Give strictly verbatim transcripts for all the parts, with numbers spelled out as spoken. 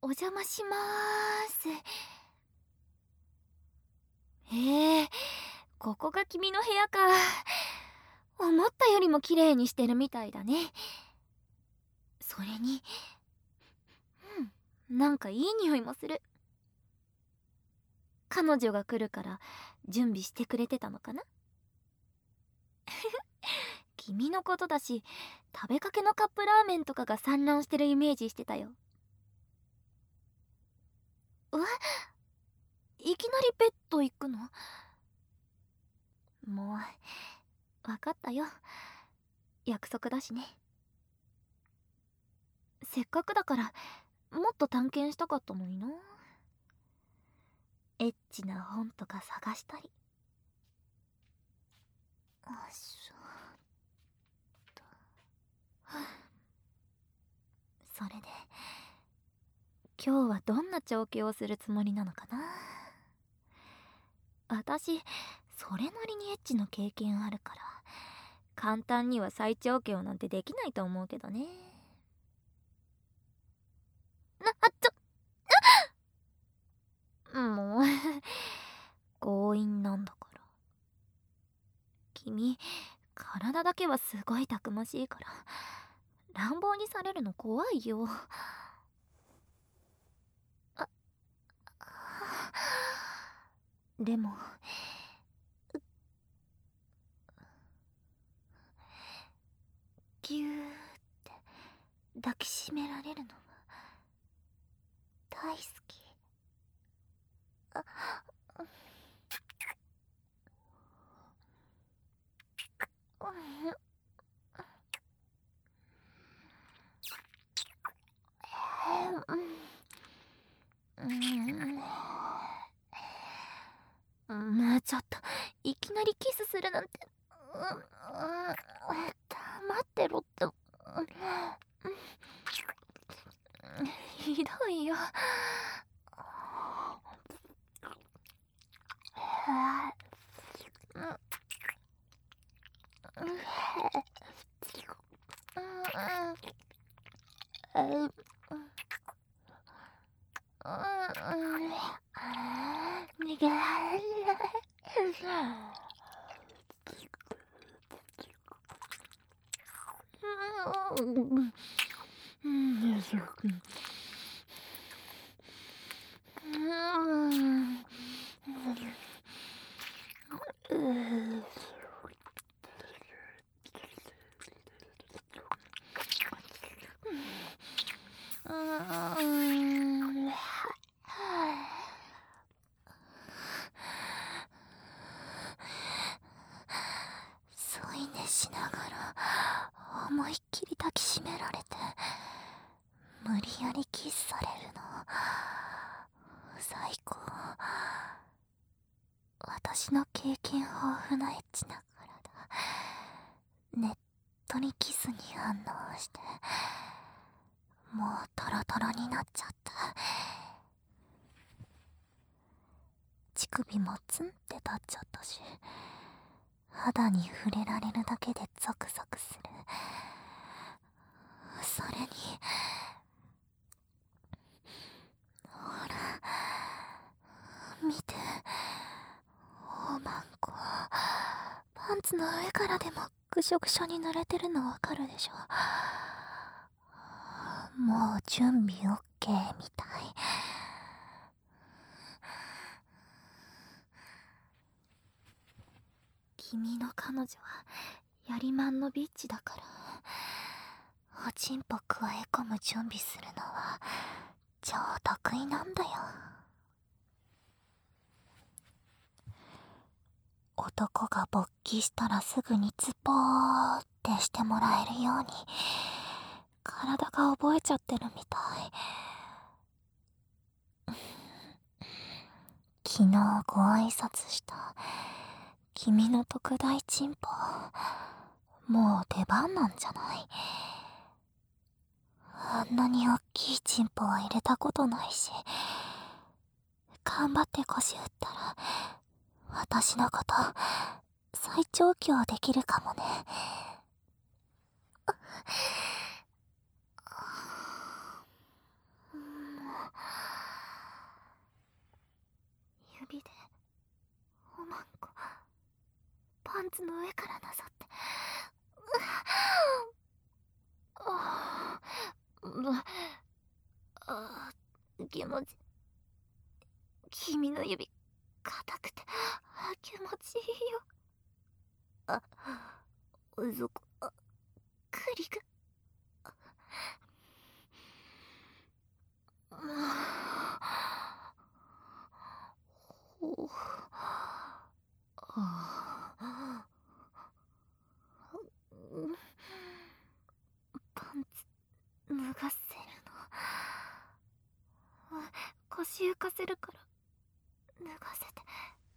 お邪魔しまーす。へえ、ここが君の部屋か。思ったよりも綺麗にしてるみたいだね。それに、うん、なんかいい匂いもする。彼女が来るから準備してくれてたのかな。君のことだし、食べかけのカップラーメンとかが散乱してるイメージしてたよ。え、いきなりベッド行くの？もう分かったよ、約束だしね。せっかくだからもっと探検したかったのにな。エッチな本とか探したり。よいしょっと。それで今日はどんな調教をするつもりなのかな。私それなりにエッチの経験あるから簡単には再調教なんてできないと思うけどね。な、あ、ちょ、もう強引なんだから。君体だけはすごいたくましいから乱暴にされるの怖いよ。あ、でもぎゅーって抱きしめられるのは大好き。あ、うん、もうちょっといきなりキスするなんて。うん、うん、黙ってろって。ひどいよ。添い寝しながら思いっきり抱きしめられて無理やりキスされるの最高。私の経験豊富なエッチな体、ネットにキスに反応してもうトロトロになっちゃった。乳首もツンって立っちゃったし肌に触れられるだけでゾクゾクする。それにほら見て、おまんこパンツの上からでもぐしょぐしょに濡れてるのわかるでしょ。もう準備 OK みたい。君の彼女はやりまんのビッチだからおちんぽくわえ込む準備するのは超得意なんだよ。男が勃起したらすぐにズポーってしてもらえるように体が覚えちゃってるみたい。昨日ご挨拶した君の特大チンポもう出番なんじゃない？あんなにおっきいチンポは入れたことないし頑張って腰打ったら私のこと再調教できるかもね。 パンツの上からなさって。ああ、気持ち、君の指硬くて気持ちいいよ。あ、そこ、あ、クリグ。ほあ、パンツ脱がせるの。腰浮かせるから脱がせて。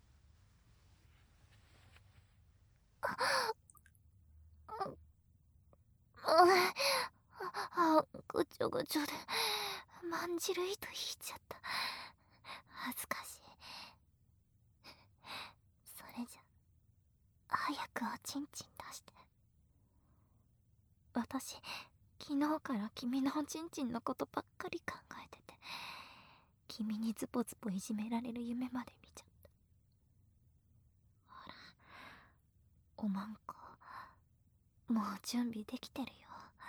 あ、ぐちょぐちょでまんじる糸引いちゃった。恥ずかしい。それじゃ早くおちんちん出して。私昨日から君のおちんちんのことばっかり考えてて、君にズポズポいじめられる夢まで見ちゃった。ほら、おまんこもう準備できてるよ。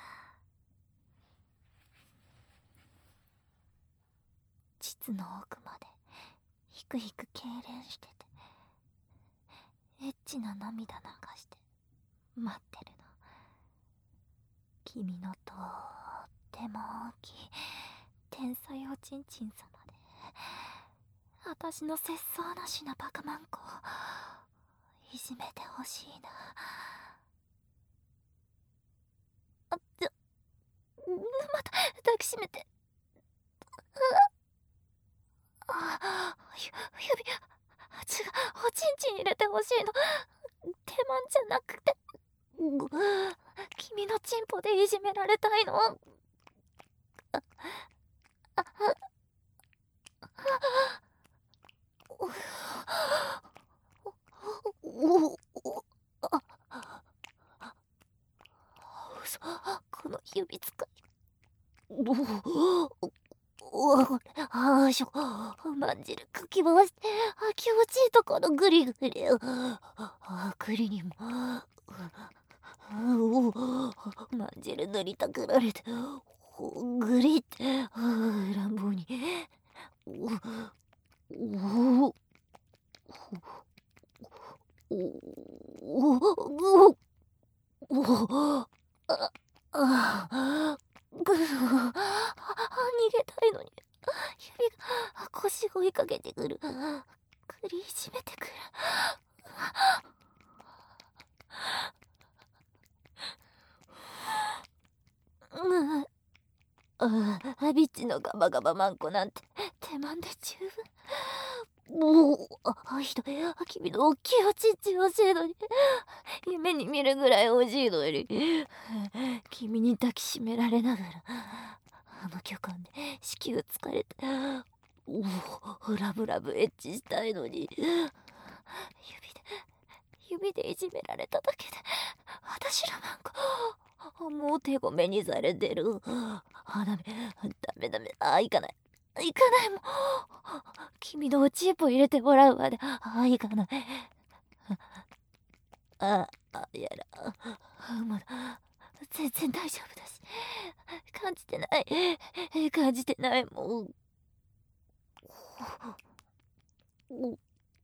膣の奥までひくひく痙攣してて、エッチな涙流して待ってるの。君のとっても大きい天才おちんちん様で、私の節操なしなバカマンコをいじめてほしいな。あ、ちょ、また抱きしめて。あ、ゆ指、違う、おちんちん入れてほしいの。手間じゃなくて、君のチンポでいじめられたいの。あ、あ、あ、お、お、あ、嘘、この指使い。おお、ああしょ、まんじるかき回して、あ、気持ちいいところグリグリ。あ、グリにも。おお、まんじる塗りたくられて、グリって、乱暴に。おおおおおお、あ、あ、ぐ、逃げたいのに指が腰を追いかけてくる。くりしめてくる。うん、あ、ビッチのガバガバマンコなんて手間で十分。もう、あ、ひどい。君の大きいおちんちん欲しいのに、夢に見るぐらい欲しいのに、君に抱きしめられながらあの巨漢で子宮疲れて、おお、ラブラブエッチしたいのに、指で指でいじめられただけで私らなんかもう手ごめにされてる。あ、ダメダメダメ、あ、行かない行かない、もう君のおちんぽ入れてもらうまで、あ、行かない。あ、あ、やだ、まだ全然大丈夫だし、感じてない感じてない、もう。お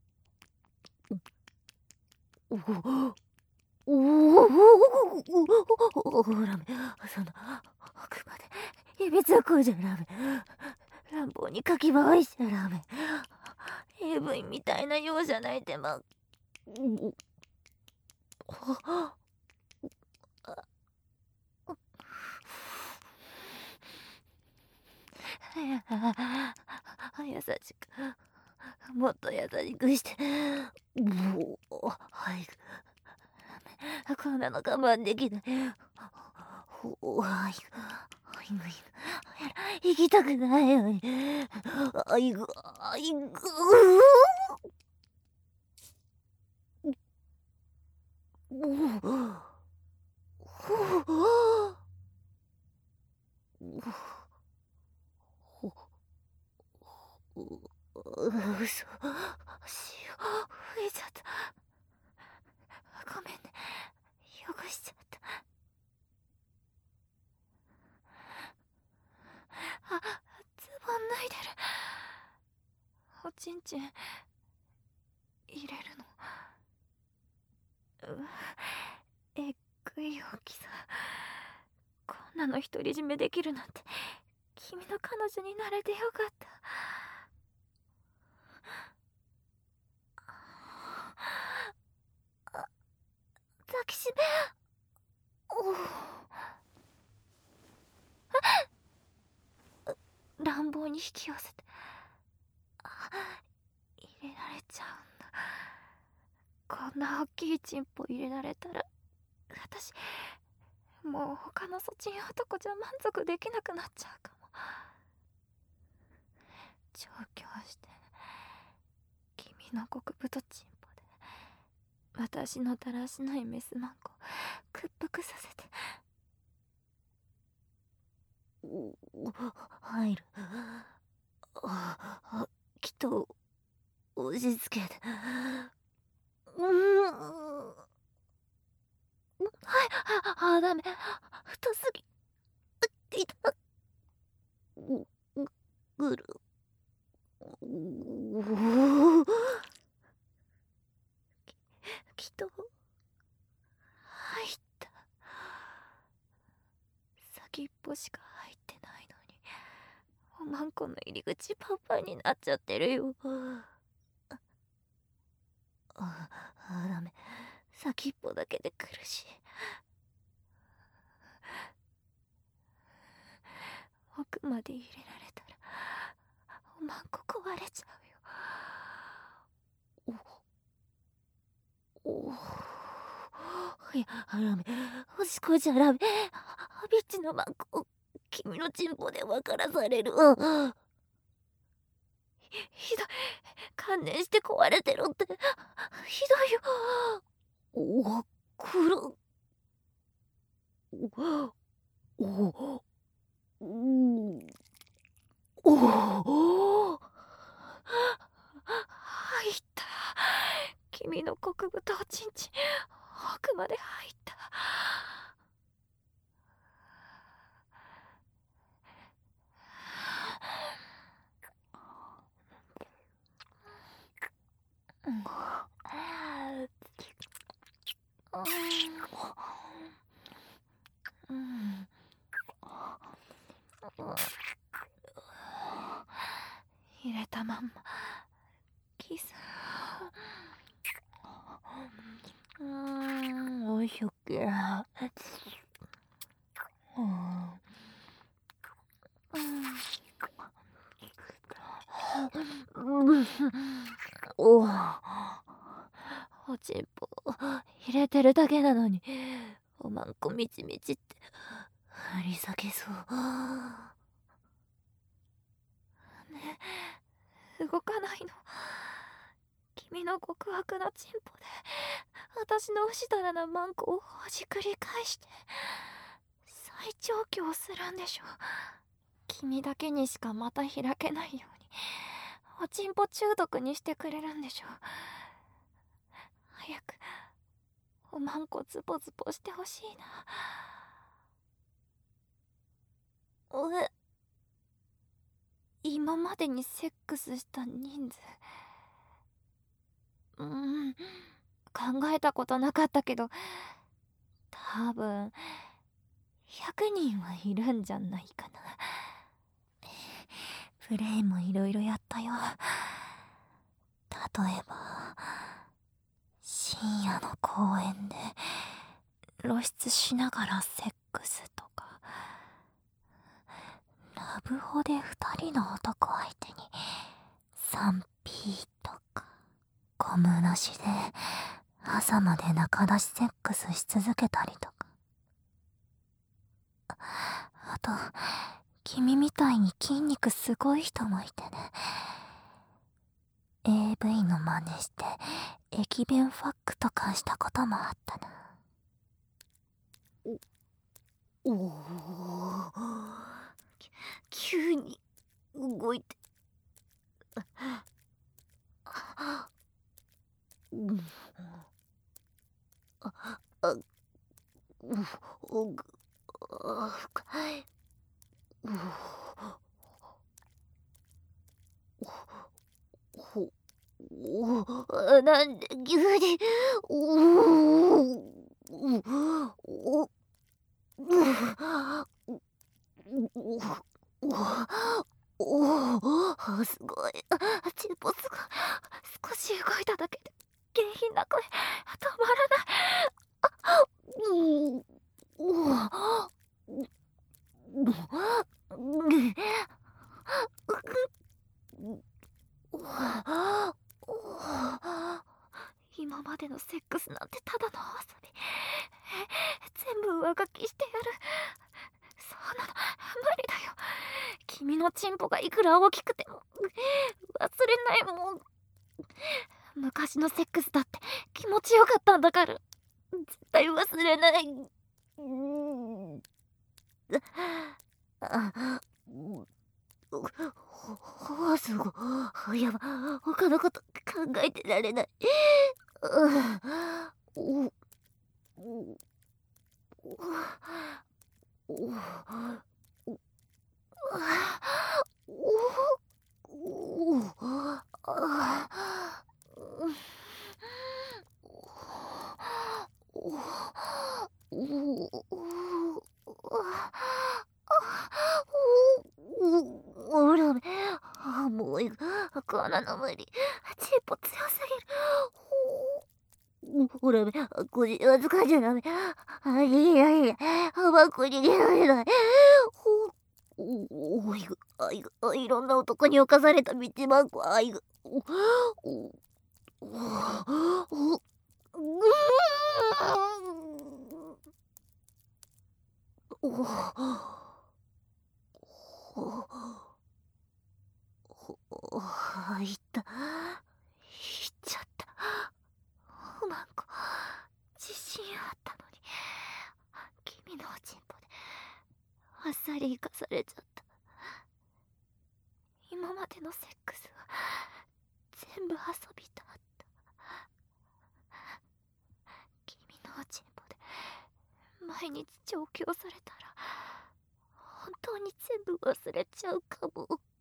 おおおお、ラメ、その奥まで指突っ込んじゃラメ、乱暴にかき回しちゃラメ、 エーブイ みたいな容赦ない手間。優しく、もっと優しくして。おお、はい、こんなの我慢できない。お、はい、はい、行きたくないのに。あいぐ、あいぐ。おお。うそ、潮吹いちゃった。 チン入れるの。うえっぐい大きさ。こんなの独り占めできるなんて君の彼女になれてよかった。抱きしめおう乱暴に引き寄せて入れられちゃうんだ。こんな大きいチンポ入れられたら私もう他のソチン男じゃ満足できなくなっちゃうかも。調教して君の極太チンポで私のだらしないメスマンコ屈服させて。入る。あ、きっと押し付けて。うん。はい、あ、あ、ダメ。太すぎ。いた。ぐる。きっと入った。先っぽしか入ってないのにおまんこの入り口パンパンになっちゃってるよ。ああ、ダメ。先っぽだけで苦しい。奥まで入れられたらおまんこ壊れちゃうよ。おおいや、ダメ。おしこじゃダメ。ハビッチのマンコ君のチンポで分からされる。ひどい。観念して壊れてろって。ひどいよ。おお、くる。おお、おお、入った。君の極太おちんちん奥まで入った。うん、入れたまんまキス。うーん、おいしょっけ。おおちんぽ入れてるだけなのにおまんこみちみちって張り裂けそうね。動かないの。君の極悪なチンポで私の不死だらなマンコをほじくり返して再調教するんでしょ。君だけにしかまた開けないようにおちんぽ中毒にしてくれるんでしょ。早くおまんこズボズボしてほしいな。うえ今までにセックスした人数うーん考えたことなかったけど多分ひゃくにんはいるんじゃないかな。プレイもいろいろやったよ。例えば深夜の公園で露出しながらセックスとかラブホでふたりの男相手に スリーピー とかゴムなしで朝まで仲出しセックスし続けたりとかあと君みたいに筋肉すごい人もいてね エーブイ の真似して駅弁ファックとかしたこともあったな。おお急に動いてうんああうおぐあ深いうほお、なんで急に、おお、おお、おおおお、すごい。あ、チンポすごい。少し動いただけで下品な声、止まらない。あ、うおお、今までのセックスなんてただのお遊び。全部上書きしてやる。そんなの無理だよ。君のチンポがいくら大きくても忘れないもん。昔のセックスだって気持ちよかったんだから、絶対忘れない。うんあ、おお、すごい。やば、他のこと考えてられない。おおおおおおおらめ、あ、もういこんなの無理。チンポ強すぎる。ほらめ、これ預かっちゃダメ。あ、いいやいいや、バッグに逃げられない。おおいぐ、あいぐ、あ、いろんな男に侵された道マンコ、あいぐ、おおおおうおおおいった。いっちゃった。マンコ、自信あったのに。君のおちんぽであっさり生かされちゃった。今までのセックスは全部遊びだった。君のおちんぽで毎日調教されたら本当に全部忘れちゃうかも。